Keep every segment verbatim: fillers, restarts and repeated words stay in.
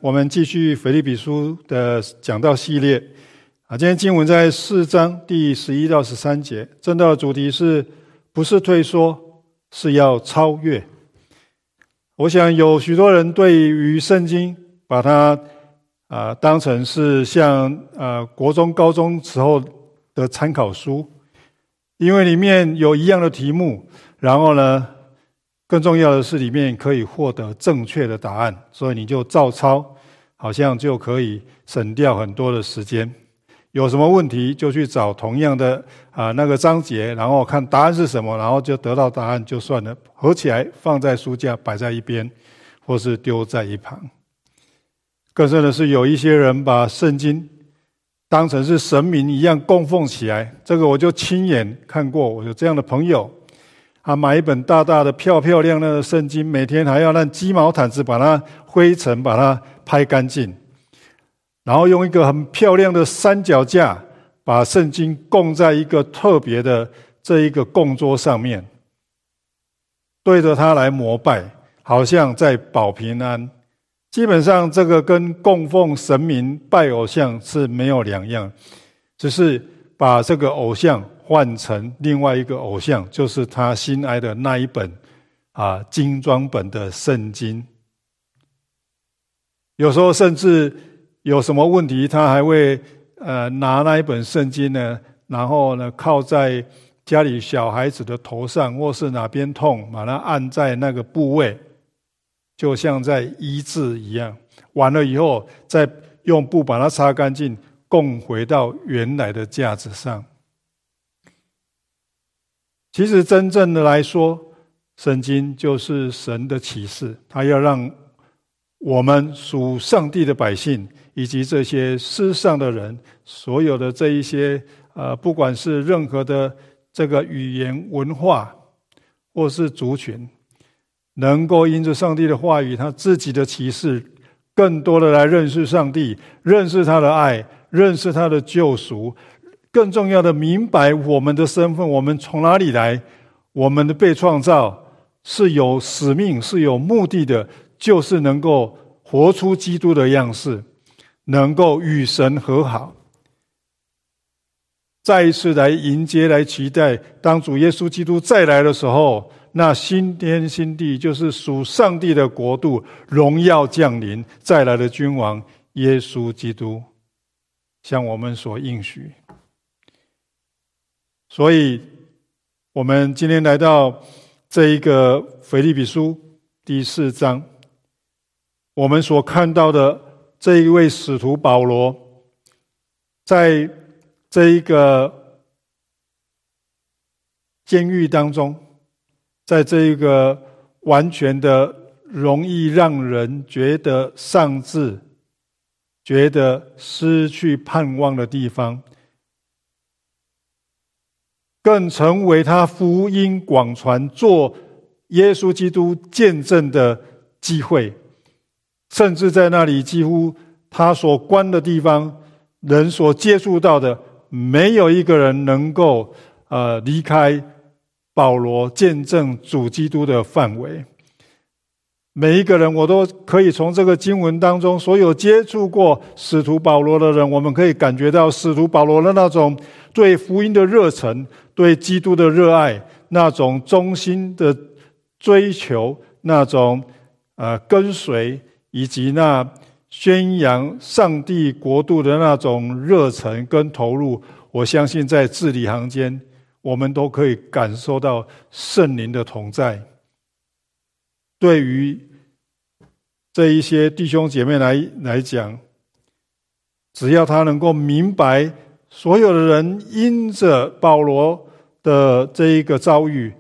我们继续腓立比书的讲道系列啊，今天经文在四章第十一到十三节，正道的主题是不是退缩，是要超越。我想有许多人对于圣经把它啊当成是像呃国中高中时候的参考书，因为里面有一样的题目，然后呢更重要的是里面可以获得正确的答案，所以你就照抄，好像就可以省掉很多的时间。有什么问题就去找同样的啊、呃、那个章节，然后看答案是什么，然后就得到答案就算了，合起来放在书架摆在一边，或是丢在一旁。更甚的是，有一些人把圣经当成是神明一样供奉起来，这个我就亲眼看过，我有这样的朋友。他买一本大大的漂漂亮亮的圣经，每天还要让鸡毛掸子把它灰尘把它拍干净，然后用一个很漂亮的三脚架把圣经供在一个特别的这一个供桌上面，对着它来膜拜，好像在保平安。基本上这个跟供奉神明拜偶像是没有两样，只是把这个偶像换成另外一个偶像，就是他心爱的那一本啊精装本的圣经。有时候甚至有什么问题，他还会呃拿那一本圣经呢，然后呢靠在家里小孩子的头上，或是哪边痛，把它按在那个部位，就像在医治一样。完了以后，再用布把它擦干净，供回到原来的架子上。其实真正的来说，圣经就是神的启示，他要让我们属上帝的百姓，以及这些世上的人，所有的这一些呃，不管是任何的这个语言文化或是族群，能够因着上帝的话语，他自己的启示，更多的来认识上帝，认识他的爱，认识他的救赎，更重要的明白我们的身份，我们从哪里来，我们的被创造是有使命，是有目的的，就是能够活出基督的样式，能够与神和好，再一次来迎接，来期待当主耶稣基督再来的时候，那新天新地就是属上帝的国度，荣耀降临，再来的君王耶稣基督向我们所应许。所以我们今天来到这一个腓立比书第四章，我们所看到的这一位使徒保罗，在这一个监狱当中，在这一个完全的容易让人觉得丧志，觉得失去盼望的地方，更成为他福音广传，做耶稣基督见证的机会。甚至在那里，几乎他所关的地方，人所接触到的，没有一个人能够呃离开保罗见证主基督的范围。每一个人，我都可以从这个经文当中，所有接触过使徒保罗的人，我们可以感觉到使徒保罗的那种对福音的热忱，对基督的热爱，那种忠心的追求，那种呃跟随，以及那宣扬上帝国度的那种热忱跟投入。我相信在字里行间，我们都可以感受到圣灵的同在。对于这一些弟兄姐妹来来讲，只要他能够明白，所有的人因着保罗的这一个遭遇，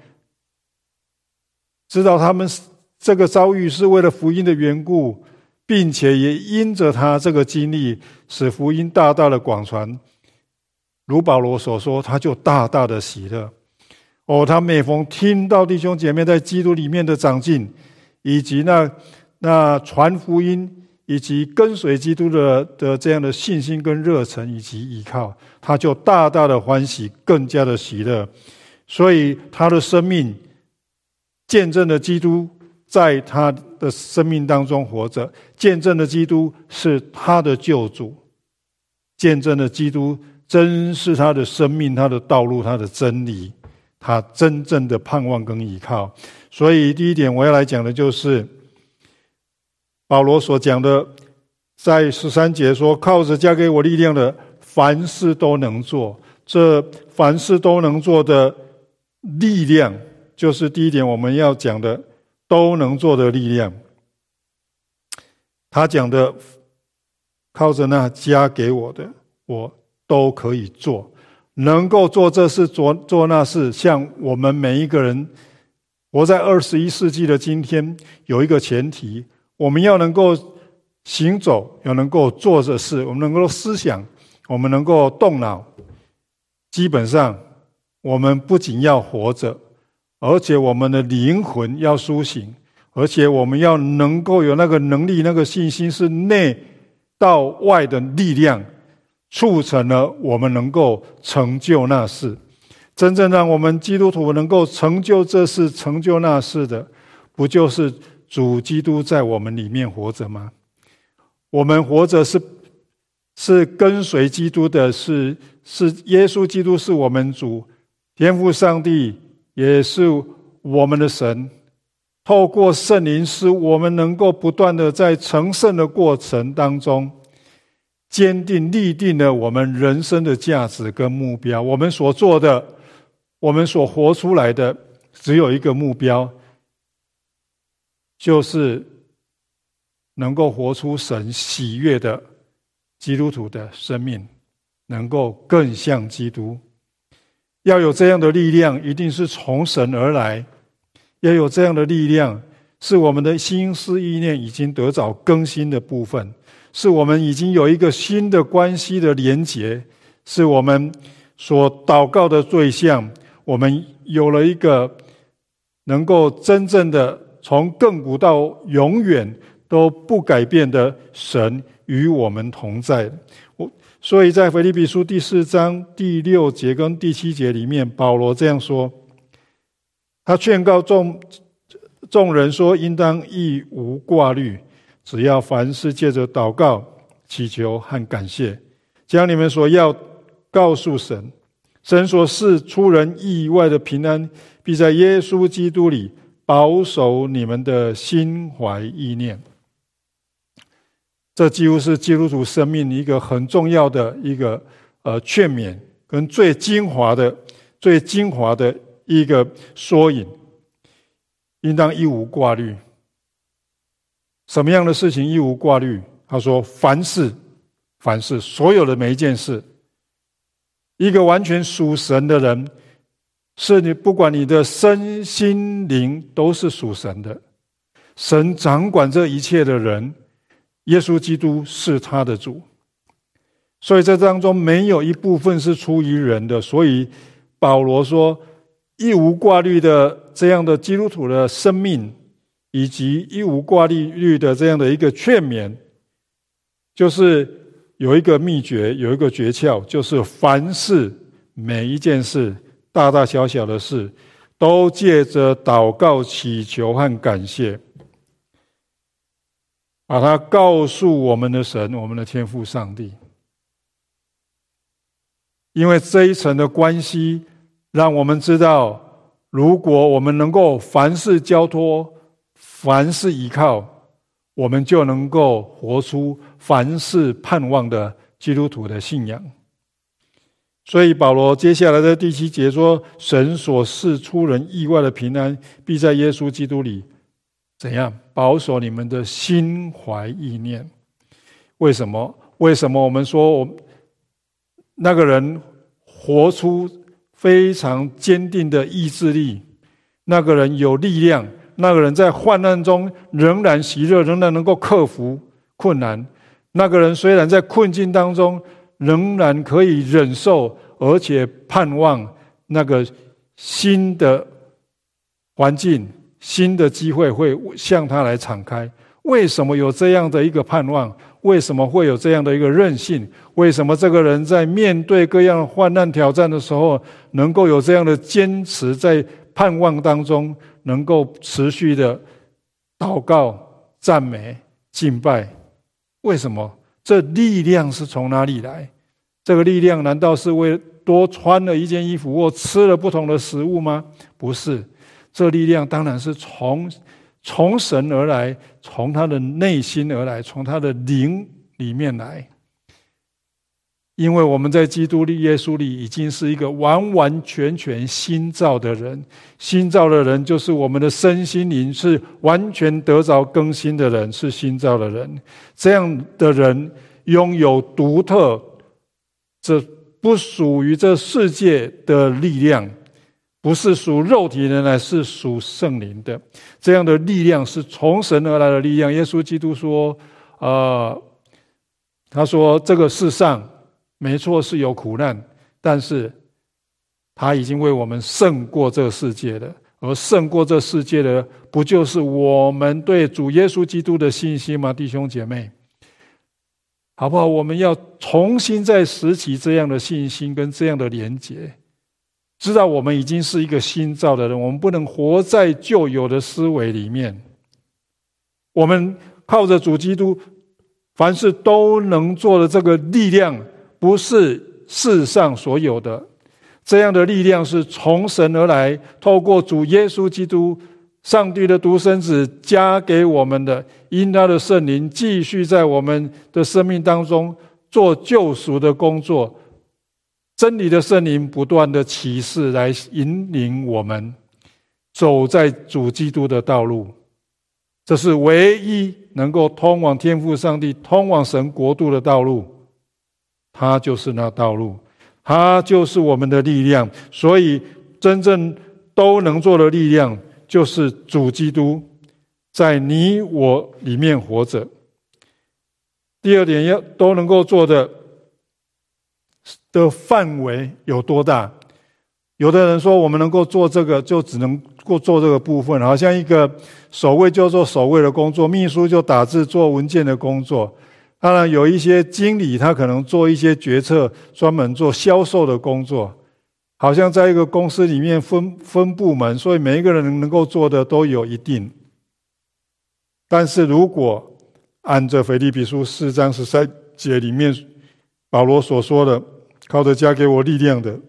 知道他们这个遭遇是为了福音的缘故，并且也因着他这个经历，使福音大大的广传。如保罗所说，他就大大的喜乐。哦，他每逢听到弟兄姐妹在基督里面的长进，以及那那传福音，以及跟随基督的的这样的信心跟热忱以及依靠，他就大大的欢喜，更加的喜乐。所以他的生命见证了基督在他的生命当中活着，见证的基督是他的救主，见证的基督真是他的生命、他的道路、他的真理，他真正的盼望跟依靠。所以第一点我要来讲的就是保罗所讲的，在十三节说，靠着加给我力量的，凡事都能做。这凡事都能做的力量，就是第一点我们要讲的都能做的力量。他讲的靠着那加给我的，我都可以做，能够做这事做做那事。像我们每一个人活在二十一世纪的今天，有一个前提，我们要能够行走，要能够做这事，我们能够思想，我们能够动脑。基本上我们不仅要活着，而且我们的灵魂要苏醒，而且我们要能够有那个能力，那个信心，是内到外的力量，促成了我们能够成就那事。真正让我们基督徒能够成就这事、成就那事的，不就是主基督在我们里面活着吗？我们活着是是跟随基督的，是是耶稣基督是我们主，天父上帝也是我们的神。透过圣灵，使我们能够不断的在成圣的过程当中，坚定立定了我们人生的价值跟目标。我们所做的，我们所活出来的，只有一个目标，就是能够活出神喜悦的基督徒的生命，能够更像基督。要有这样的力量，一定是从神而来。要有这样的力量，是我们的心思意念已经得着更新的部分，是我们已经有一个新的关系的连结，是我们所祷告的对象，我们有了一个能够真正的从亘古到永远都不改变的神与我们同在。所以在腓立比书第四章第六节跟第七节里面，保罗这样说，他劝告众众人说，应当一无挂虑，只要凡事借着祷告、祈求和感谢，将你们所要告诉神。神所赐出人意外的平安，必在耶稣基督里保守你们的心怀意念。这几乎是基督徒生命一个很重要的一个呃劝勉，跟最精华的、最精华的一个缩影。应当一无挂虑。什么样的事情一无挂虑？他说：凡事，凡事，所有的每一件事。一个完全属神的人，是你不管你的身心灵都是属神的。神掌管这一切的人，耶稣基督是他的主。所以这当中没有一部分是出于人的。所以保罗说，一无挂虑的这样的基督徒的生命，以及一无挂虑的这样的一个劝勉，就是有一个秘诀，有一个诀窍，就是凡事，每一件事，大大小小的事，都借着祷告、祈求和感谢，把它告诉我们的神，我们的天父上帝。因为这一层的关系，让我们知道，如果我们能够凡事交托，凡事依靠，我们就能够活出凡事盼望的基督徒的信仰。所以保罗接下来在第七节说，神所赐出人意外的平安，必在耶稣基督里怎样保守你们的心怀意念。为什么？为什么我们说我那个人活出非常坚定的意志力，那个人有力量，那个人在患难中仍然喜乐，仍然能够克服困难，那个人虽然在困境当中仍然可以忍受，而且盼望那个新的环境、新的机会会向他来敞开。为什么有这样的一个盼望？为什么会有这样的一个韧性？为什么这个人在面对各样患难挑战的时候，能够有这样的坚持，在盼望当中能够持续的祷告、赞美、敬拜。为什么？这力量是从哪里来？这个力量难道是为多穿了一件衣服或吃了不同的食物吗？不是，这力量当然是从从神而来，从他的内心而来，从他的灵里面来。因为我们在基督耶稣里已经是一个完完全全新造的人，新造的人就是我们的身心灵是完全得着更新的人，是新造的人。这样的人拥有独特，这不属于这世界的力量，不是属肉体的，乃是属圣灵的。这样的力量是从神而来的力量。耶稣基督说，呃，他说这个世上没错是有苦难，但是他已经为我们胜过这个世界了。而胜过这世界的，不就是我们对主耶稣基督的信心吗？弟兄姐妹，好不好？我们要重新再拾起这样的信心跟这样的连结，知道我们已经是一个新造的人，我们不能活在旧有的思维里面。我们靠着主基督，凡事都能做的这个力量，不是世上所有的。这样的力量是从神而来，透过主耶稣基督，上帝的独生子加给我们的，因他的圣灵继续在我们的生命当中做救赎的工作。真理的圣灵不断的启示来引领我们走在主基督的道路，这是唯一能够通往天父上帝、通往神国度的道路。他就是那道路，他就是我们的力量。所以真正都能做的力量，就是主基督在你我里面活着。第二点，要都能够做的的范围有多大？有的人说我们能够做这个，就只能够做这个部分，好像一个守卫就做守卫的工作，秘书就打字做文件的工作。当然有一些经理，他可能做一些决策，专门做销售的工作，好像在一个公司里面分分部门，所以每一个人能够做的都有一定。但是如果按着腓立比书四章十三节里面保罗所说的，靠着加给我力量的，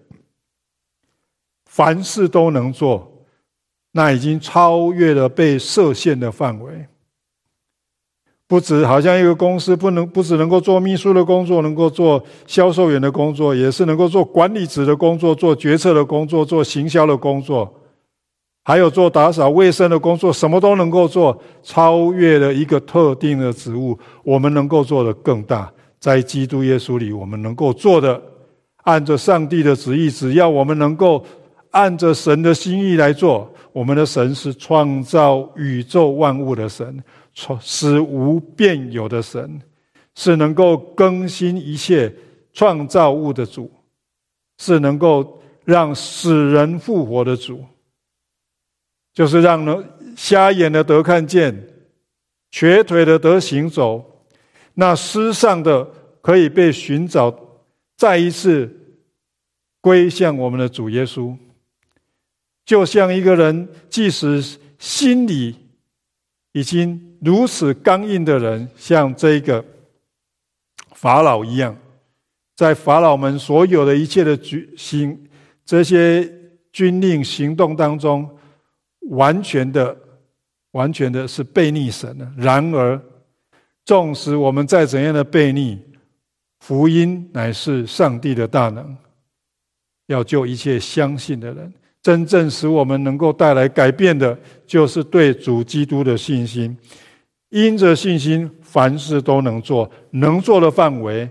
凡事都能做，那已经超越了被设限的范围。不止好像一个公司不能不只能够做秘书的工作，能够做销售员的工作，也是能够做管理职的工作，做决策的工作，做行销的工作，还有做打扫卫生的工作，什么都能够做，超越了一个特定的职务。我们能够做的更大，在基督耶稣里，我们能够做的，按着上帝的旨意，只要我们能够按着神的心意来做。我们的神是创造宇宙万物的神，使无变有的神，是能够更新一切创造物的主，是能够让死人复活的主，就是让瞎眼的得看见，瘸腿的得行走，那失丧的可以被寻找，再一次归向我们的主耶稣。就像一个人即使心里已经如此刚硬的人，像这个法老一样，在法老们所有的一切的行这些军令行动当中，完全的完全的是悖逆神的。然而纵使我们再怎样的悖逆，福音乃是上帝的大能，要救一切相信的人。真正使我们能够带来改变的，就是对主基督的信心。因着信心，凡事都能做，能做的范围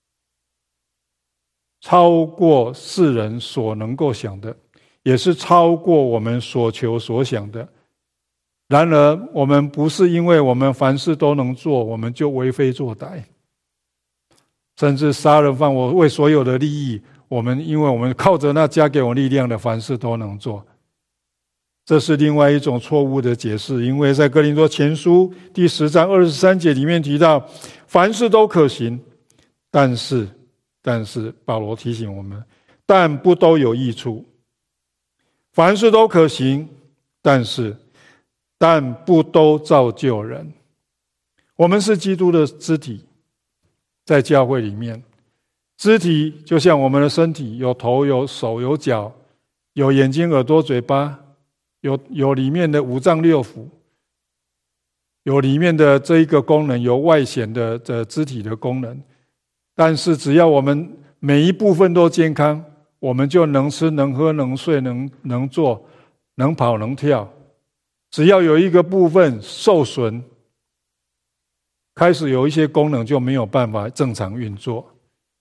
超过世人所能够想的，也是超过我们所求所想的。然而我们不是因为我们凡事都能做，我们就为非作歹，甚至杀人犯我为所有的利益，我们因为我们靠着那加给我力量的，凡事都能做。这是另外一种错误的解释。因为在哥林多前书第十章二十三节里面提到，凡事都可行，但是但是保罗提醒我们，但不都有益处。凡事都可行，但是但不都造就人。我们是基督的肢体，在教会里面，肢体就像我们的身体，有头有手有脚，有眼睛耳朵嘴巴，有有里面的五脏六腑，有里面的这一个功能，有外显的的肢体的功能。但是只要我们每一部分都健康，我们就能吃能喝能睡能能坐能跑能跳。只要有一个部分受损，开始有一些功能就没有办法正常运作。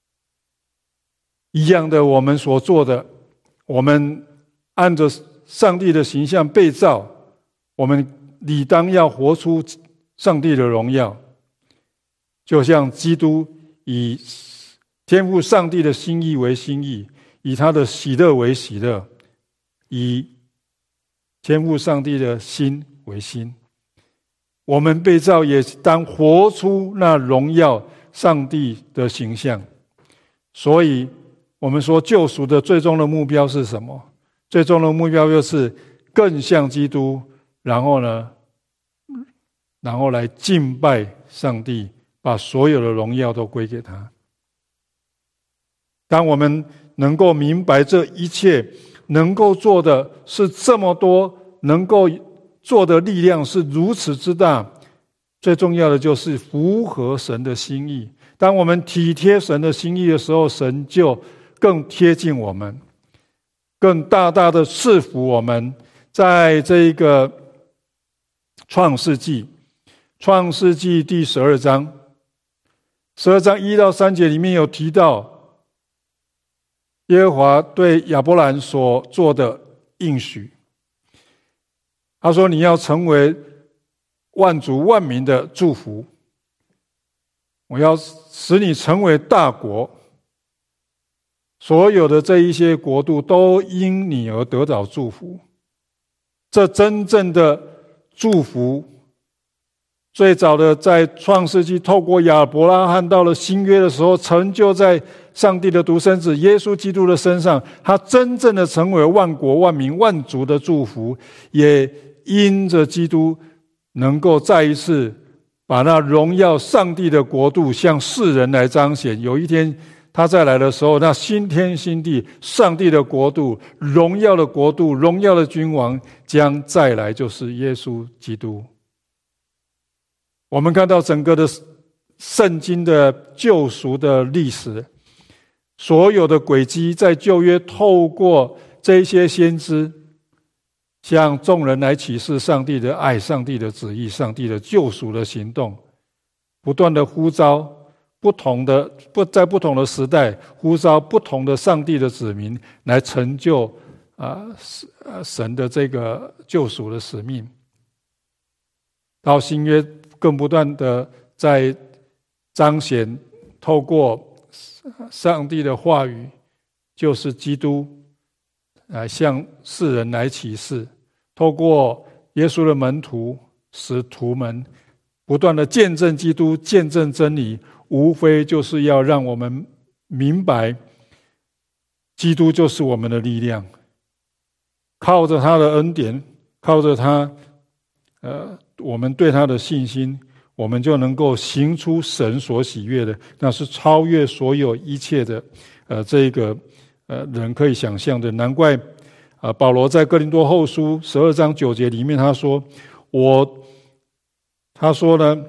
一样的，我们所做的，我们按着上帝的形象被造，我们理当要活出上帝的荣耀，就像基督以天父上帝的心意为心意，以他的喜乐为喜乐，以天父上帝的心为心。我们被造也当活出那荣耀上帝的形象。所以我们说救赎的最终的目标是什么？最终的目标就是更像基督，然后呢，然后来敬拜上帝，把所有的荣耀都归给他。当我们能够明白这一切，能够做的是这么多，能够做的力量是如此之大，最重要的就是符合神的心意。当我们体贴神的心意的时候，神就更贴近我们，更大大的赐福我们。在这一个创世纪，创世纪第十二章，十二章一到三节里面有提到耶和华对亚伯兰所做的应许。他说：“你要成为万族万民的祝福，我要使你成为大国，所有的这一些国度都因你而得到祝福。”这真正的祝福，最早的在创世纪透过亚伯拉罕到了新约的时候，成就在上帝的独生子耶稣基督的身上，他真正的成为万国万民万族的祝福，也因着基督能够再一次把那荣耀上帝的国度向世人来彰显。有一天他再来的时候，那新天新地，上帝的国度，荣耀的国度，荣耀的君王将再来，就是耶稣基督。我们看到整个的圣经的救赎的历史，所有的轨迹在旧约透过这些先知向众人来启示上帝的爱，上帝的旨意，上帝的救赎的行动，不断的呼召不同的不在不同的时代呼召不同的上帝的子民来成就啊神的这个救赎的使命。到新约更不断的在彰显，透过上帝的话语，就是基督来向世人来启示，透过耶稣的门徒使徒们不断的见证基督，见证真理，无非就是要让我们明白基督就是我们的力量，靠着他的恩典，靠着他呃，我们对他的信心，我们就能够行出神所喜悦的，那是超越所有一切的呃，这个呃人可以想象的。难怪呃保罗在哥林多后书十二章九节里面他说我他说呢，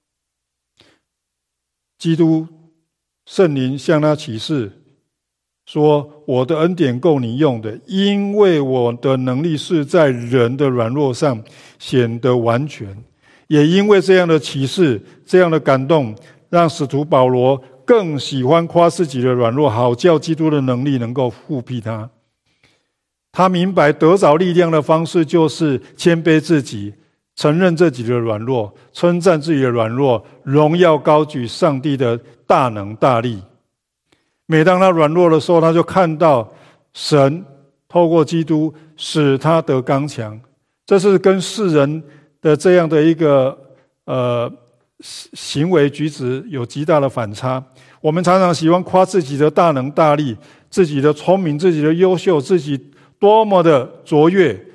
基督圣灵向他启示说，我的恩典够你用的，因为我的能力是在人的软弱上显得完全。也因为这样的启示，这样的感动，让使徒保罗更喜欢夸自己的软弱，好叫基督的能力能够复辟他。他明白得着力量的方式就是谦卑自己，承认自己的软弱，称赞自己的软弱，荣耀高举上帝的大能大力。每当他软弱的时候，他就看到神透过基督使他得刚强。这是跟世人的这样的一个呃行为举止有极大的反差。我们常常喜欢夸自己的大能大力，自己的聪明，自己的优秀，自己多么的卓越，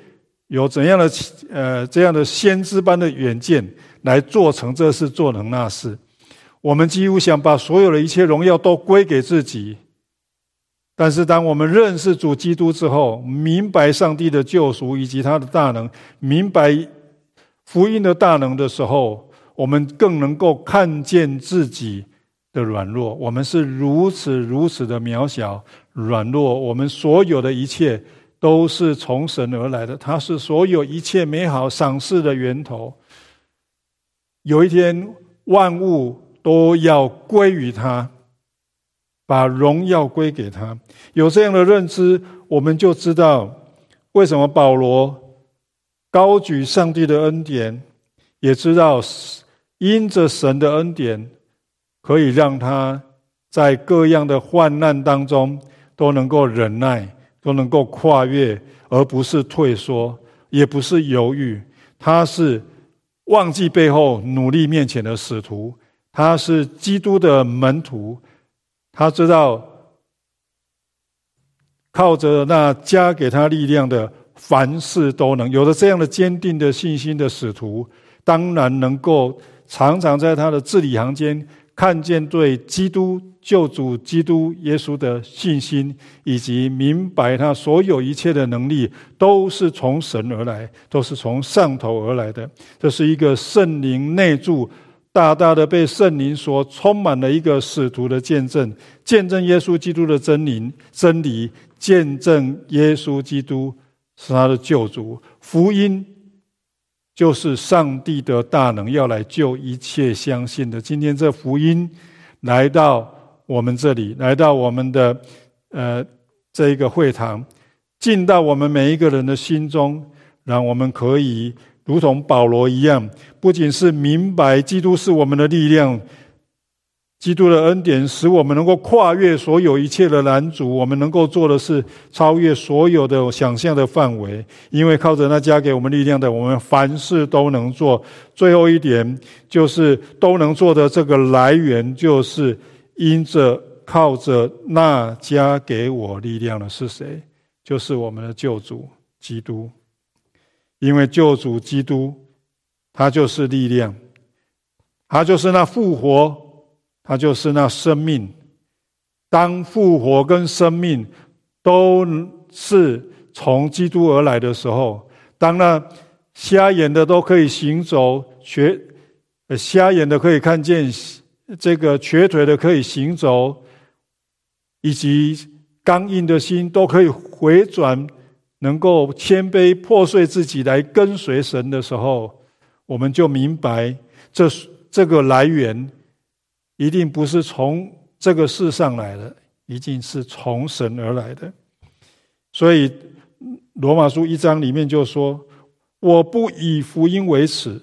有怎样的呃这样的先知般的远见，来做成这事，做成那事。我们几乎想把所有的一切荣耀都归给自己，但是当我们认识主基督之后，明白上帝的救赎以及他的大能，明白福音的大能的时候，我们更能够看见自己的软弱。我们是如此如此的渺小软弱，我们所有的一切都是从神而来的，他是所有一切美好赏赐的源头。有一天万物都要归于他，把荣耀归给他。有这样的认知，我们就知道为什么保罗高举上帝的恩典，也知道因着神的恩典，可以让他在各样的患难当中都能够忍耐，都能够跨越，而不是退缩，也不是犹豫。他是忘记背后，努力面前的使徒，他是基督的门徒，他知道靠着那加给他力量的，凡事都能。有了这样的坚定的信心的使徒，当然能够常常在他的字里行间看见对基督救主基督耶稣的信心，以及明白他所有一切的能力都是从神而来，都是从上头而来的。这是一个圣灵内住，大大的被圣灵所充满了一个使徒的见证，见证耶稣基督的真理，真理见证耶稣基督是他的救主。福音就是上帝的大能，要来救一切相信的。今天这福音来到我们这里，来到我们的呃这一个会堂，进到我们每一个人的心中，让我们可以如同保罗一样，不仅是明白基督是我们的力量，基督的恩典使我们能够跨越所有一切的拦阻，我们能够做的是超越所有的想象的范围，因为靠着那加给我们力量的，我们凡事都能做。最后一点就是都能做的这个来源，就是因着靠着那加给我力量的是谁？就是我们的救主基督。因为救主基督他就是力量，他就是那复活，他就是那生命。当复活跟生命都是从基督而来的时候，当那瞎眼的都可以行走，瘸瞎眼的可以看见，这个瘸腿的可以行走，以及刚硬的心都可以回转，能够谦卑破碎自己来跟随神的时候，我们就明白这这个来源一定不是从这个世上来的，一定是从神而来的。所以罗马书一章里面就说，我不以福音为耻。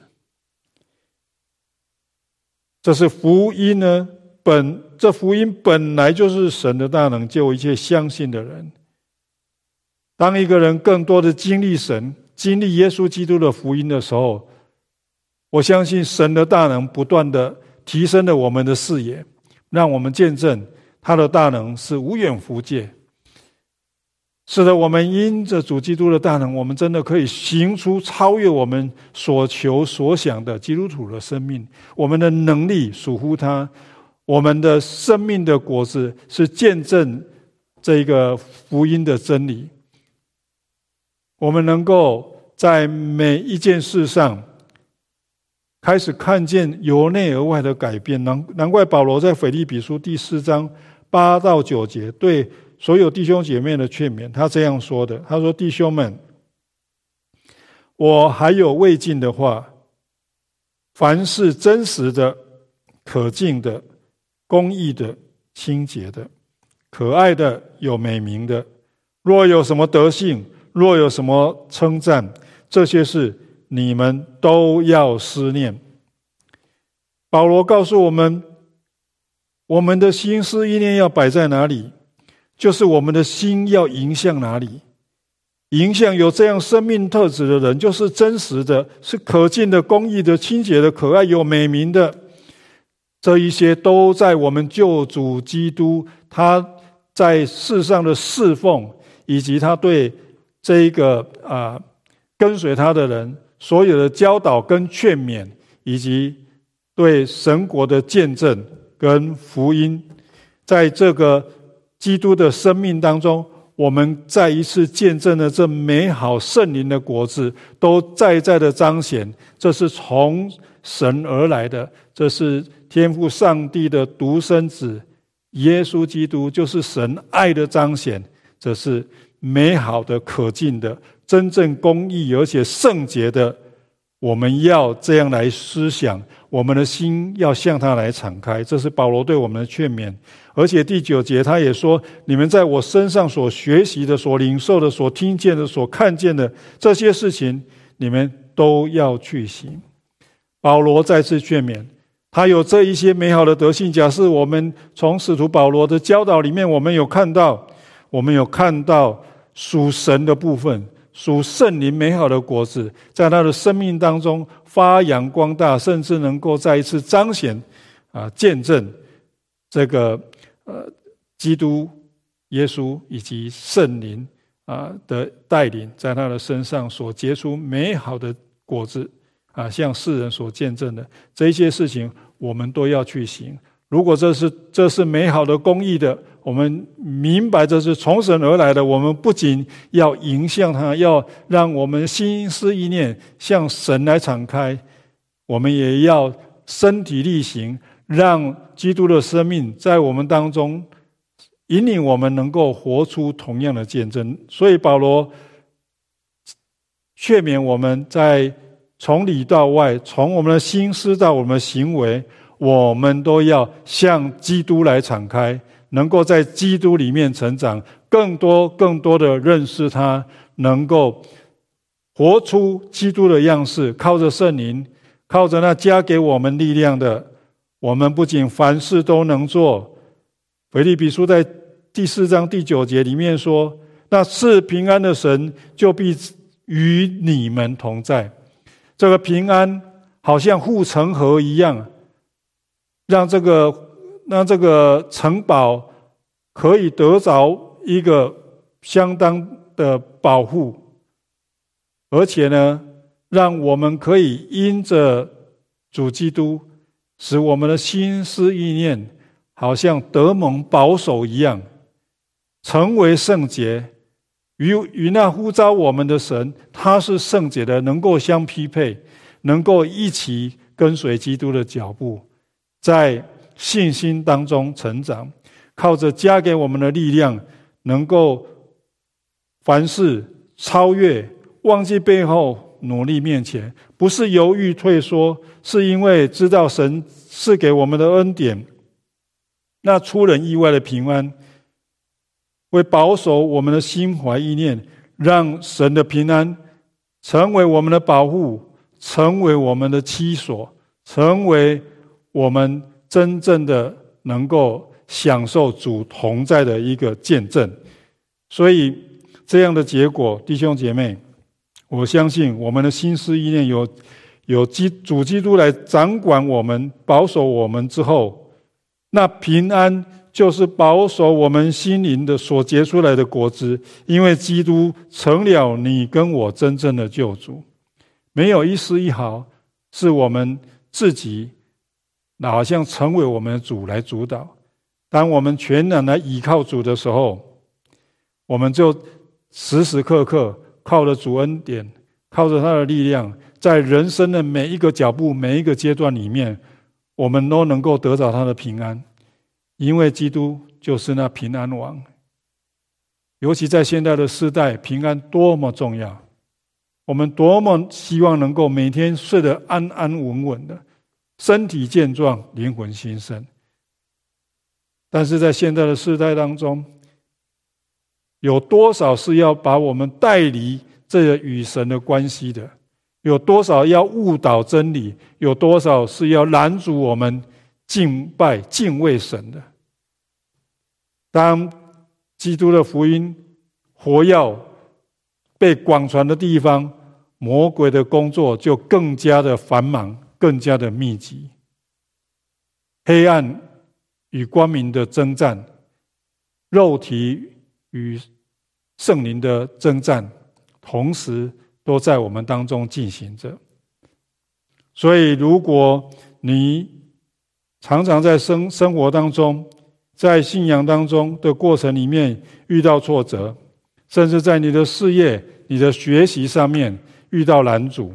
这是福音呢，本这福音本来就是神的大能，救一切相信的人。当一个人更多的经历神，经历耶稣基督的福音的时候，我相信神的大能不断的提升了我们的视野，让我们见证他的大能是无远弗届。是的，我们因着主基督的大能，我们真的可以行出超越我们所求所想的基督徒的生命。我们的能力属乎他，我们的生命的果子是见证这个福音的真理。我们能够在每一件事上开始看见由内而外的改变。难怪保罗在腓立比书第四章八到九节对所有弟兄姐妹的劝勉，他这样说的，他说，弟兄们，我还有未尽的话，凡是真实的、可敬的、公义的、清洁的、可爱的、有美名的，若有什么德性，若有什么称赞，这些事你们都要思念。保罗告诉我们，我们的心思意念要摆在哪里，就是我们的心要迎向哪里。迎向有这样生命特质的人，就是真实的，是可敬的、公义的、清洁的、可爱有美名的。这一些都在我们救主基督他在世上的侍奉，以及他对这一个啊跟随他的人所有的教导跟劝勉，以及对神国的见证跟福音，在这个基督的生命当中，我们再一次见证了这美好圣灵的果子，都再再的彰显，这是从神而来的，这是天父上帝的独生子耶稣基督，就是神爱的彰显，这是美好的、可敬的、真正公义而且圣洁的。我们要这样来思想，我们的心要向他来敞开，这是保罗对我们的劝勉。而且第九节他也说，你们在我身上所学习的、所领受的、所听见的、所看见的这些事情，你们都要去行。保罗再次劝勉，他有这一些美好的德性，假设我们从使徒保罗的教导里面，我们有看到我们有看到属神的部分，属圣灵美好的果子，在他的生命当中发扬光大，甚至能够再一次彰显啊，见证这个呃基督耶稣以及圣灵啊的带领，在他的身上所结出美好的果子啊，向世人所见证的这一些事情，我们都要去行。如果这是这是美好的公义的，我们明白这是从神而来的，我们不仅要迎向他，要让我们心思意念向神来敞开，我们也要身体力行，让基督的生命在我们当中引领我们能够活出同样的见证。所以保罗劝勉我们，在从里到外，从我们的心思到我们的行为，我们都要向基督来敞开，能够在基督里面成长，更多更多的认识他，能够活出基督的样式。靠着圣灵，靠着那加给我们力量的，我们不仅凡事都能做。腓立比书在第四章第九节里面说，那赐平安的神就必与你们同在。这个平安好像护城河一样，让这个让这个城堡可以得着一个相当的保护，而且呢，让我们可以因着主基督，使我们的心思意念好像得蒙保守一样，成为圣洁，与与那呼召我们的神，他是圣洁的，能够相匹配，能够一起跟随基督的脚步，在信心当中成长，靠着加给我们的力量，能够凡事超越，忘记背后，努力面前，不是犹豫退缩，是因为知道神赐给我们的恩典，那出人意外的平安，为保守我们的心怀意念，让神的平安成为我们的保护，成为我们的栖所，成为我们真正的能够享受主同在的一个见证。所以这样的结果，弟兄姐妹，我相信我们的心思意念有有主基督来掌管我们，保守我们之后，那平安就是保守我们心灵的所结出来的果子，因为基督成了你跟我真正的救主，没有一丝一毫是我们自己好像成为我们的主来主导。当我们全然来依靠主的时候，我们就时时刻刻靠着主恩典，靠着他的力量，在人生的每一个脚步，每一个阶段里面，我们都能够得到他的平安，因为基督就是那平安王。尤其在现在的世代，平安多么重要，我们多么希望能够每天睡得安安稳稳的，身体健壮，灵魂兴盛。但是在现在的世代当中，有多少是要把我们带离这个与神的关系的？有多少要误导真理？有多少是要拦阻我们敬拜敬畏神的？当基督的福音活跃被广传的地方，魔鬼的工作就更加的繁忙，更加的密集。黑暗与光明的征战，肉体与圣灵的征战，同时都在我们当中进行着。所以如果你常常在生生活当中，在信仰当中的过程里面遇到挫折，甚至在你的事业、你的学习上面遇到拦阻，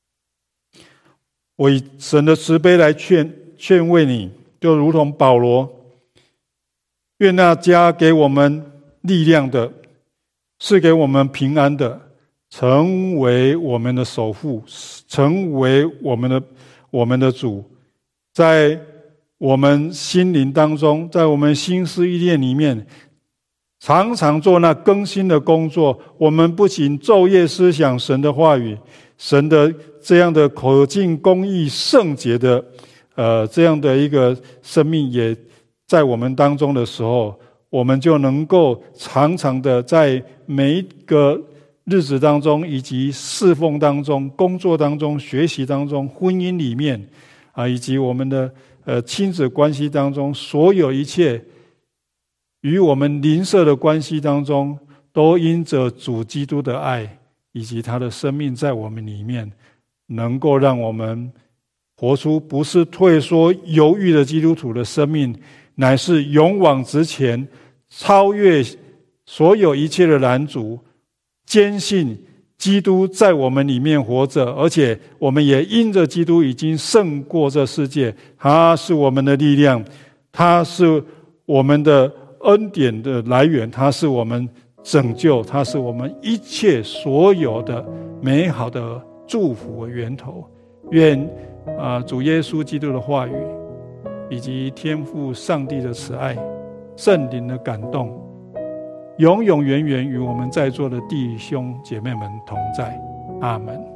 我以神的慈悲来劝劝慰你，就如同保罗，愿那加给我们力量的，是给我们平安的，成为我们的守护，成为我们的我们的主，在我们心灵当中，在我们心思意念里面，常常做那更新的工作。我们不仅昼夜思想神的话语，神的这样的可敬、公义、圣洁的呃这样的一个生命也在我们当中的时候，我们就能够常常的在每一个日子当中，以及侍奉当中、工作当中、学习当中、婚姻里面啊，以及我们的呃亲子关系当中，所有一切与我们邻舍的关系当中，都因着主基督的爱以及他的生命在我们里面，能够让我们活出不是退缩犹豫的基督徒的生命，乃是勇往直前，超越所有一切的拦阻，坚信基督在我们里面活着，而且我们也因着基督已经胜过这世界，他是我们的力量，他是我们的恩典的来源，他是我们拯救，他是我们一切所有的美好的祝福的源头。愿啊、呃、主耶稣基督的话语，以及天父上帝的慈爱、圣灵的感动，永永远远与我们在座的弟兄姐妹们同在。阿们。